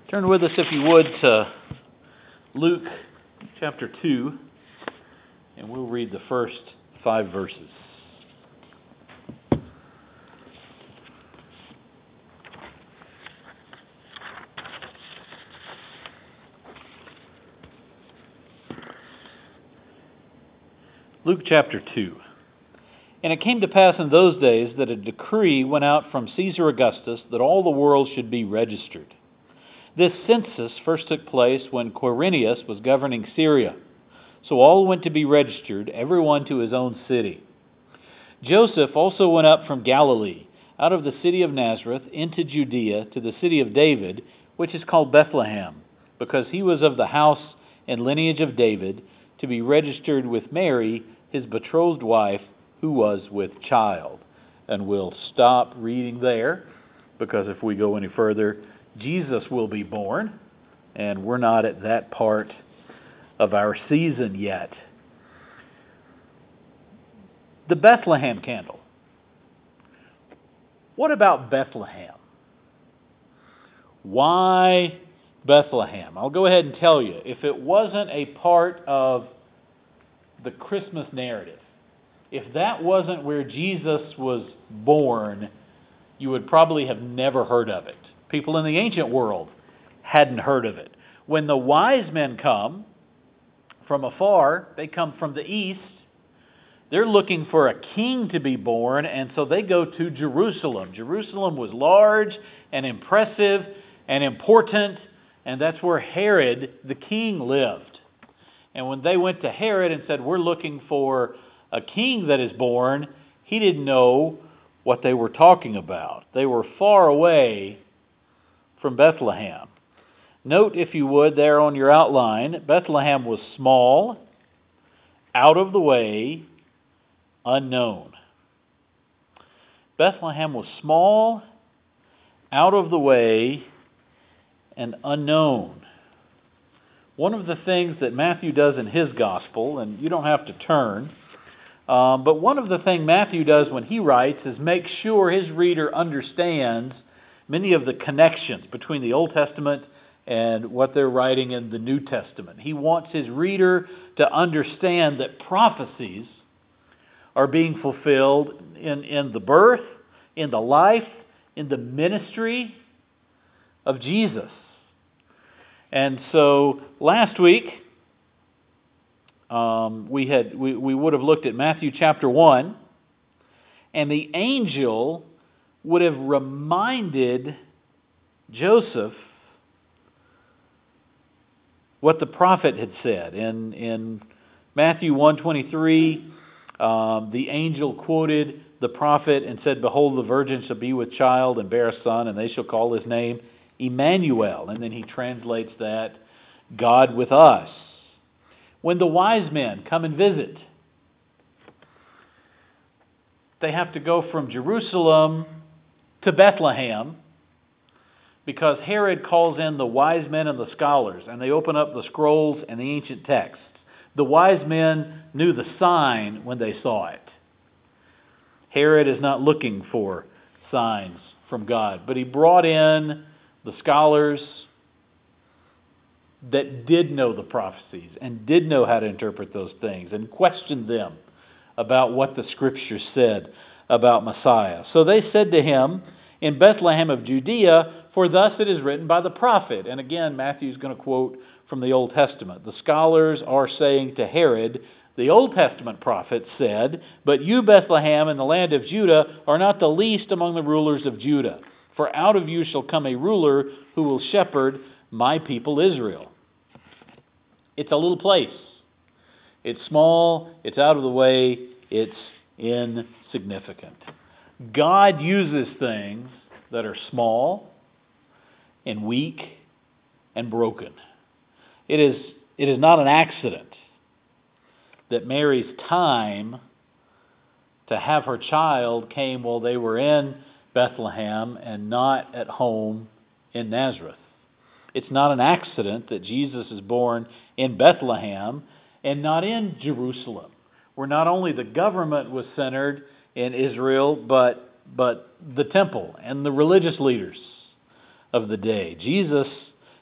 Turn with us, if you would, to Luke chapter 2, and we'll read the first 5 verses. Luke chapter 2. And it came to pass in those days that a decree went out from Caesar Augustus that all the world should be registered. This census first took place when Quirinius was governing Syria. So all went to be registered, everyone to his own city. Joseph also went up from Galilee, out of the city of Nazareth, into Judea, to the city of David, which is called Bethlehem, because he was of the house and lineage of David, to be registered with Mary, his betrothed wife, who was with child. And we'll stop reading there, because if we go any further, Jesus will be born, and we're not at that part of our season yet. The Bethlehem candle. What about Bethlehem? Why Bethlehem? I'll go ahead and tell you. If it wasn't a part of the Christmas narrative, if that wasn't where Jesus was born, you would probably have never heard of it. People in the ancient world hadn't heard of it. When the wise men come from afar, they come from the east, they're looking for a king to be born, and so they go to Jerusalem. Jerusalem was large and impressive and important, and that's where Herod the king lived. And when they went to Herod and said, "We're looking for a king that is born," he didn't know what they were talking about. They were far away from Bethlehem. Note, if you would, there on your outline, Bethlehem was small, out of the way, unknown. Bethlehem was small, out of the way, and unknown. One of the things that Matthew does in his gospel, and you don't have to turn, but one of the things Matthew does when he writes is make sure his reader understands many of the connections between the Old Testament and what they're writing in the New Testament. He wants his reader to understand that prophecies are being fulfilled in the birth, in the life, in the ministry of Jesus. And so last week, we would have looked at Matthew chapter 1, and the angel would have reminded Joseph what the prophet had said. In Matthew 1:23, the angel quoted the prophet and said, "Behold, the virgin shall be with child and bear a son, and they shall call his name Emmanuel." And then he translates that, God with us. When the wise men come and visit, they have to go from Jerusalem to Bethlehem because Herod calls in the wise men and the scholars, and they open up the scrolls and the ancient texts. The wise men knew the sign when they saw it. Herod is not looking for signs from God, but he brought in the scholars that did know the prophecies and did know how to interpret those things and questioned them about what the Scripture said about Messiah. So they said to him, "In Bethlehem of Judea, for thus it is written by the prophet." And again, Matthew's going to quote from the Old Testament. The scholars are saying to Herod, the Old Testament prophet said, "But you, Bethlehem, in the land of Judah, are not the least among the rulers of Judah. For out of you shall come a ruler who will shepherd my people Israel." It's a little place. It's small, it's out of the way, it's insignificant. God uses things that are small and weak and broken. It is not an accident that Mary's time to have her child came while they were in Bethlehem and not at home in Nazareth. It's not an accident that Jesus is born in Bethlehem and not in Jerusalem, where not only the government was centered in Israel, but the temple and the religious leaders of the day. Jesus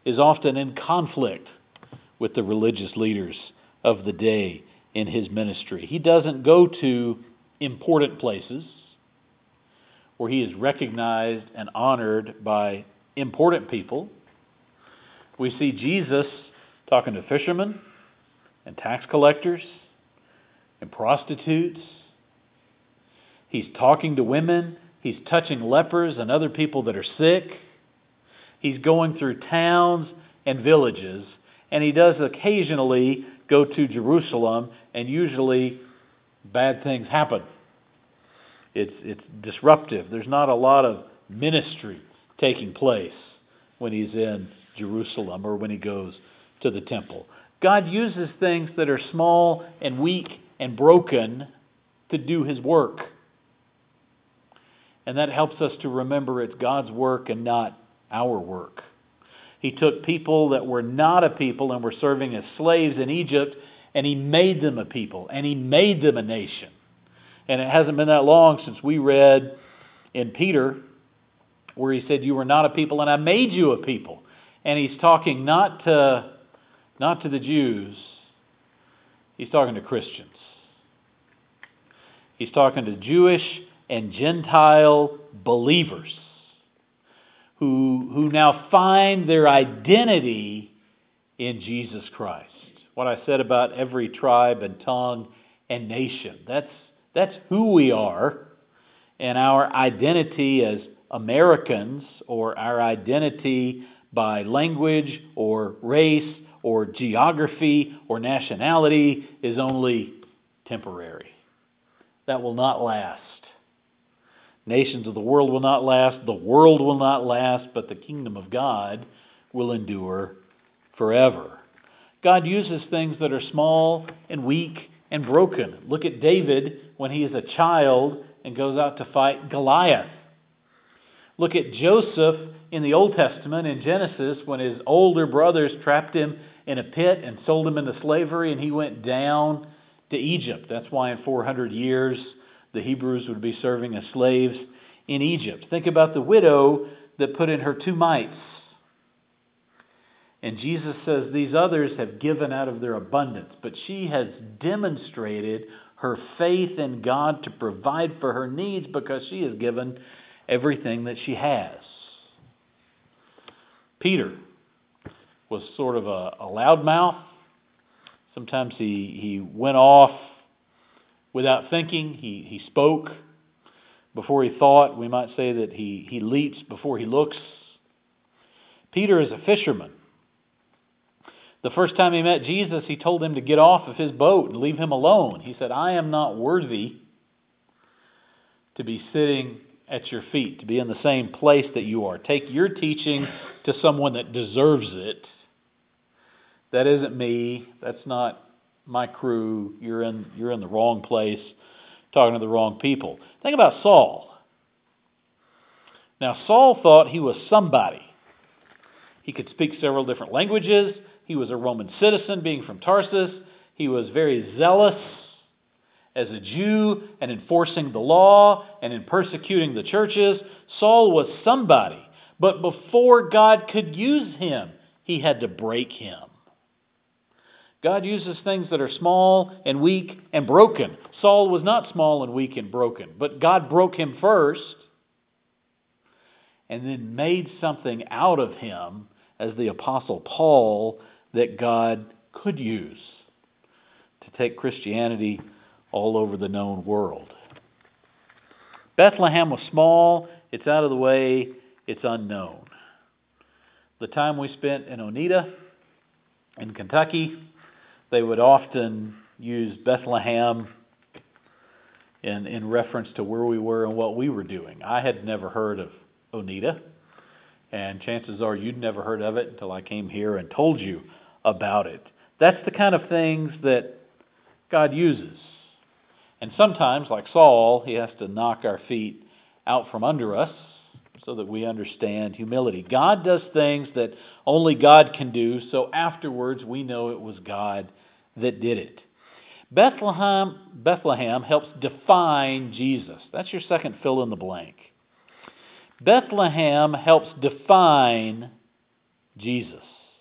is often in conflict with the religious leaders of the day in his ministry. He doesn't go to important places where he is recognized and honored by important people. We see Jesus talking to fishermen and tax collectors and prostitutes. He's talking to women. He's touching lepers and other people that are sick. He's going through towns and villages, and he does occasionally go to Jerusalem, and usually bad things happen. It's disruptive. There's not a lot of ministry taking place when he's in Jerusalem or when he goes to the temple. God uses things that are small and weak and broken to do his work. And that helps us to remember it's God's work and not our work. He took people that were not a people and were serving as slaves in Egypt, and he made them a people, and he made them a nation. And it hasn't been that long since we read in Peter where he said, "You were not a people, and I made you a people." And he's talking not to the Jews. He's talking to Christians. He's talking to Jewish and Gentile believers who now find their identity in Jesus Christ. What I said about every tribe and tongue and nation, that's who we are, and our identity as Americans, or our identity by language or race or geography or nationality, is only temporary. That will not last. Nations of the world will not last, the world will not last, but the kingdom of God will endure forever. God uses things that are small and weak and broken. Look at David when he is a child and goes out to fight Goliath. Look at Joseph in the Old Testament in Genesis when his older brothers trapped him in a pit and sold him into slavery, and he went down to Egypt. That's why in 400 years the Hebrews would be serving as slaves in Egypt. Think about the widow that put in her 2 mites. And Jesus says these others have given out of their abundance, but she has demonstrated her faith in God to provide for her needs because she has given everything that she has. Peter was sort of a loudmouth. Sometimes he went off without thinking. He spoke before he thought. We might say that he leaps before he looks. Peter is a fisherman. The first time he met Jesus, he told him to get off of his boat and leave him alone. He said, "I am not worthy to be sitting at your feet, to be in the same place that you are. Take your teaching to someone that deserves it. That isn't me. That's not my crew. You're in the wrong place, talking to the wrong people." Think about Saul. Now, Saul thought he was somebody. He could speak several different languages. He was a Roman citizen, being from Tarsus. He was very zealous as a Jew and enforcing the law and in persecuting the churches. Saul was somebody. But before God could use him, he had to break him. God uses things that are small and weak and broken. Saul was not small and weak and broken, but God broke him first and then made something out of him as the Apostle Paul that God could use to take Christianity all over the known world. Bethlehem was small, it's out of the way, it's unknown. The time we spent in Oneida, in Kentucky, they would often use Bethlehem in reference to where we were and what we were doing. I had never heard of Oneida, and chances are you'd never heard of it until I came here and told you about it. That's the kind of things that God uses. And sometimes, like Saul, he has to knock our feet out from under us so that we understand humility. God does things that only God can do, so afterwards we know it was God that did it. Bethlehem helps define Jesus. That's your second fill in the blank. Bethlehem helps define Jesus.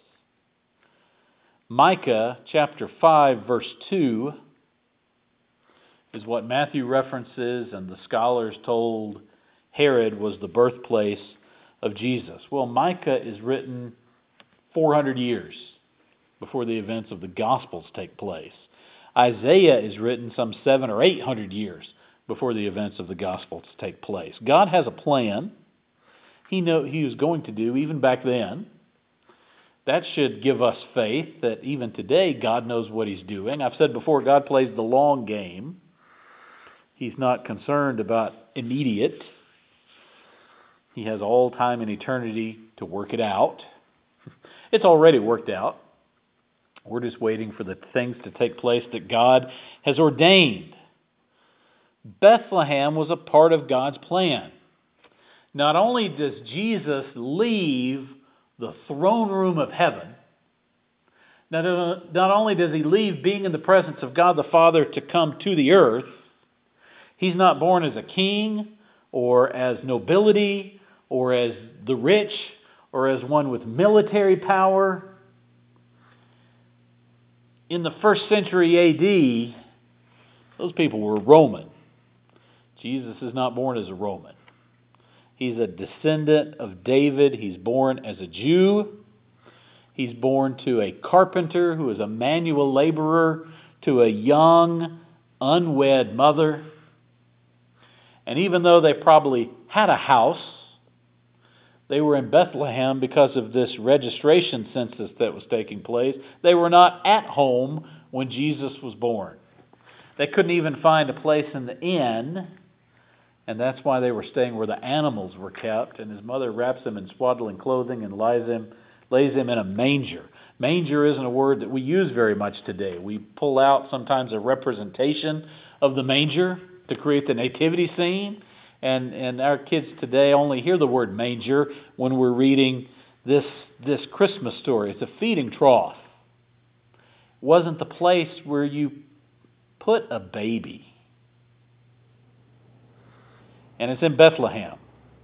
Micah chapter 5 verse 2 is what Matthew references, and the scholars told Herod was the birthplace of Jesus. Well, Micah is written 400 years before the events of the Gospels take place. Isaiah is written some 700 or 800 years before the events of the Gospels take place. God has a plan. He knew He was going to do even back then. That should give us faith that even today God knows what He's doing. I've said before, God plays the long game. He's not concerned about immediate. He has all time and eternity to work it out. It's already worked out. We're just waiting for the things to take place that God has ordained. Bethlehem was a part of God's plan. Not only does Jesus leave the throne room of heaven, not only does He leave being in the presence of God the Father to come to the earth, He's not born as a king or as nobility or as the rich or as one with military power. In the first century A.D., those people were Roman. Jesus is not born as a Roman. He's a descendant of David. He's born as a Jew. He's born to a carpenter who is a manual laborer, to a young, unwed mother. And even though they probably had a house, they were in Bethlehem because of this registration census that was taking place. They were not at home when Jesus was born. They couldn't even find a place in the inn, and that's why they were staying where the animals were kept. And His mother wraps Him in swaddling clothing and lays Him in a manger. Manger isn't a word that we use very much today. We pull out sometimes a representation of the manger to create the nativity scene. And our kids today only hear the word manger when we're reading this Christmas story. It's a feeding trough. It wasn't the place where you put a baby. And it's in Bethlehem.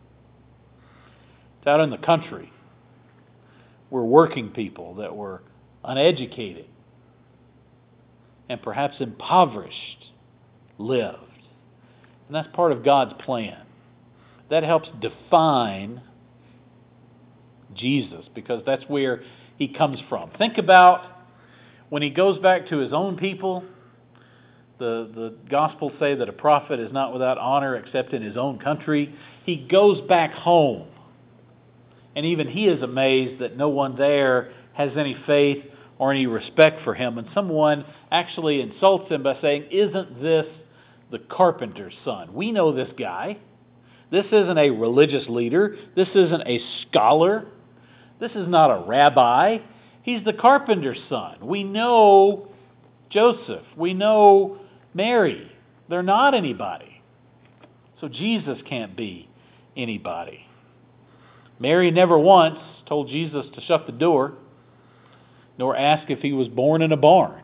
It's out in the country where working people that were uneducated and perhaps impoverished lived. And that's part of God's plan. That helps define Jesus, because that's where He comes from. Think about when He goes back to His own people. The Gospels say that a prophet is not without honor except in his own country. He goes back home. And even he is amazed that no one there has any faith or any respect for him. And someone actually insults him by saying, "Isn't this the carpenter's son?" We know this guy. This isn't a religious leader. This isn't a scholar. This is not a rabbi. He's the carpenter's son. We know Joseph. We know Mary. They're not anybody. So Jesus can't be anybody. Mary never once told Jesus to shut the door, nor asked if He was born in a barn.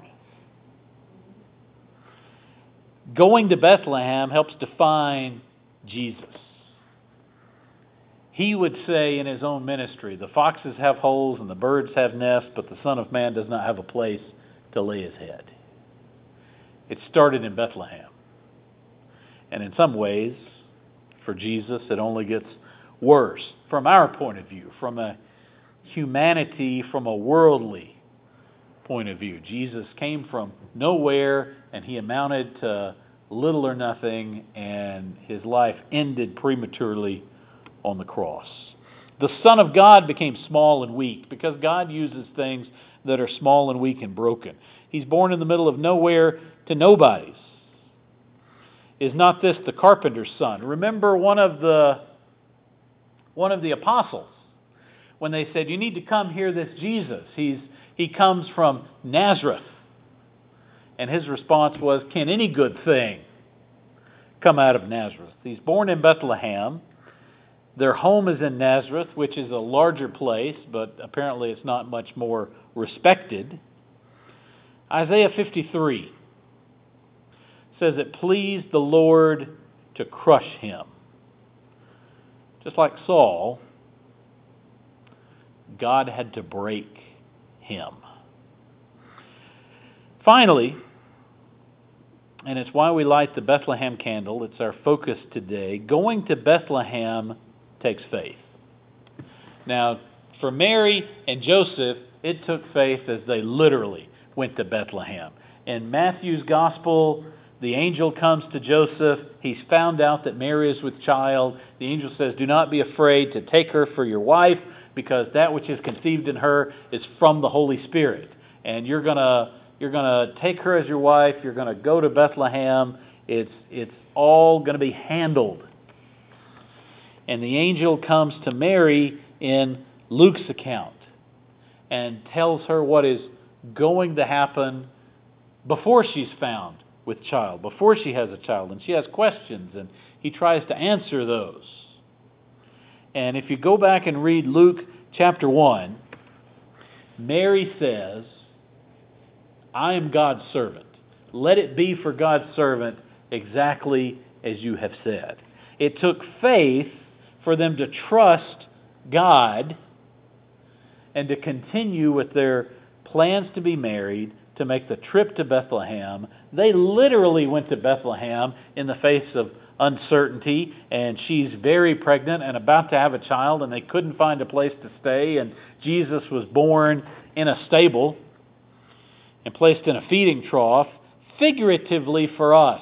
Going to Bethlehem helps define Jesus. He would say in His own ministry, "The foxes have holes and the birds have nests, but the Son of Man does not have a place to lay His head." It started in Bethlehem. And in some ways, for Jesus, it only gets worse. From our point of view, from a humanity, from a worldly point of view. Jesus came from nowhere, and He amounted to little or nothing, and His life ended prematurely on the cross. The Son of God became small and weak, because God uses things that are small and weak and broken. He's born in the middle of nowhere to nobodies. Is not this the carpenter's son? Remember one of the apostles, when they said, "You need to come hear this Jesus. He comes from Nazareth." And his response was, "Can any good thing come out of Nazareth?" He's born in Bethlehem. Their home is in Nazareth, which is a larger place, but apparently it's not much more respected. Isaiah 53 says it pleased the Lord to crush Him. Just like Saul, God had to break him. Finally, and it's why we light the Bethlehem candle, it's our focus today, going to Bethlehem takes faith. Now, for Mary and Joseph, it took faith as they literally went to Bethlehem. In Matthew's Gospel, the angel comes to Joseph. He's found out that Mary is with child. The angel says, "Do not be afraid to take her for your wife, because that which is conceived in her is from the Holy Spirit. And you're gonna take her as your wife. You're gonna go to Bethlehem. It's all gonna be handled." And the angel comes to Mary in Luke's account and tells her what is going to happen before she's found with child, before she has a child. And she has questions, and he tries to answer those. And if you go back and read Luke chapter 1, Mary says, "I am God's servant. Let it be for God's servant exactly as you have said." It took faith for them to trust God and to continue with their plans to be married, to make the trip to Bethlehem. They literally went to Bethlehem in the face of uncertainty, and she's very pregnant and about to have a child, and they couldn't find a place to stay, and Jesus was born in a stable and placed in a feeding trough. Figuratively for us,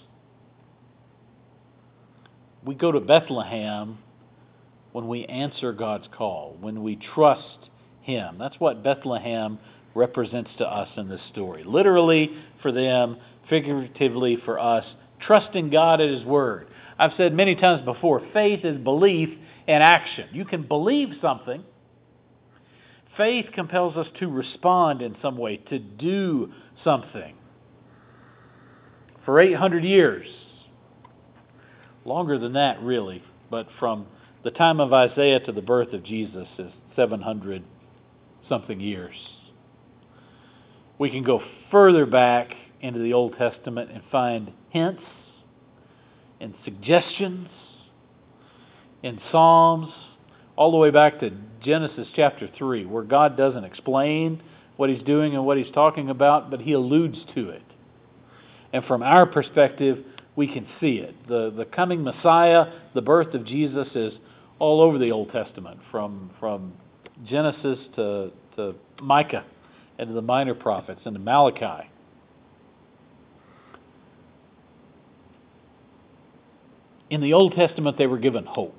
we go to Bethlehem when we answer God's call, when we trust Him. That's what Bethlehem represents to us in this story. Literally for them, figuratively for us, trusting God at His Word. I've said many times before, faith is belief in action. You can believe something. Faith compels us to respond in some way, to do something. For 800 years, longer than that really, but from the time of Isaiah to the birth of Jesus is 700 something years. We can go further back into the Old Testament and find hints and suggestions in Psalms, all the way back to Genesis chapter 3, where God doesn't explain what He's doing and what He's talking about, but He alludes to it. And from our perspective, we can see it. The coming Messiah, the birth of Jesus, is all over the Old Testament, from Genesis to Micah and to the minor prophets and to Malachi. In the Old Testament, they were given hope.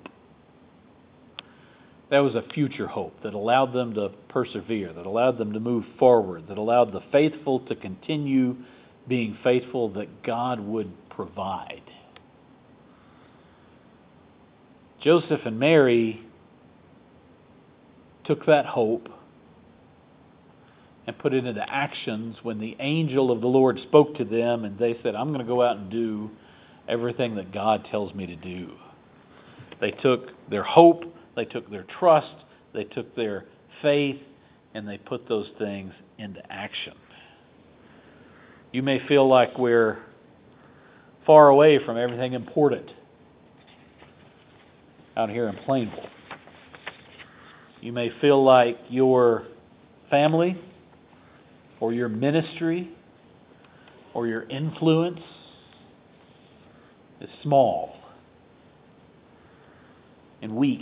That was a future hope that allowed them to persevere, that allowed them to move forward, that allowed the faithful to continue being faithful, that God would provide. Joseph and Mary took that hope and put it into actions when the angel of the Lord spoke to them, and they said, "I'm going to go out and do everything that God tells me to do." They took their hope, they took their trust, they took their faith, and they put those things into action. You may feel like we're far away from everything important out here in Plainville. You may feel like your family or your ministry or your influence is small and weak.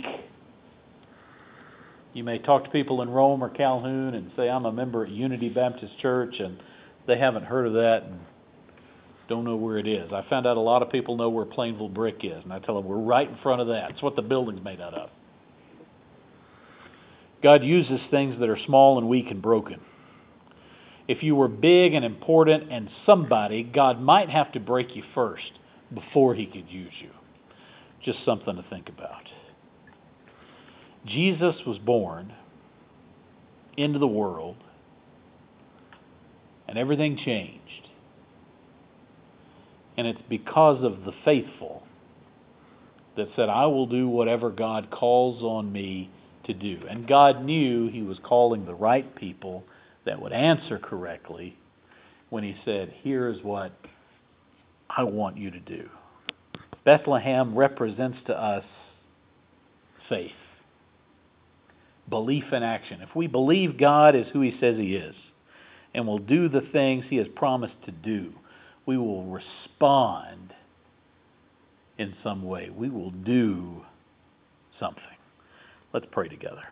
You may talk to people in Rome or Calhoun and say, "I'm a member at Unity Baptist Church," and they haven't heard of that and don't know where it is. I found out a lot of people know where Plainville Brick is, and I tell them we're right in front of that. It's what the building's made out of. God uses things that are small and weak and broken. If you were big and important and somebody, God might have to break you first before He could use you. Just something to think about. Jesus was born into the world, and everything changed. And it's because of the faithful that said, "I will do whatever God calls on me to do." And God knew He was calling the right people that would answer correctly when He said, "Here's what I want you to do." Bethlehem represents to us faith. belief in action. If we believe God is who He says He is, and will do the things He has promised to do, we will respond in some way. We will do something. Let's pray together.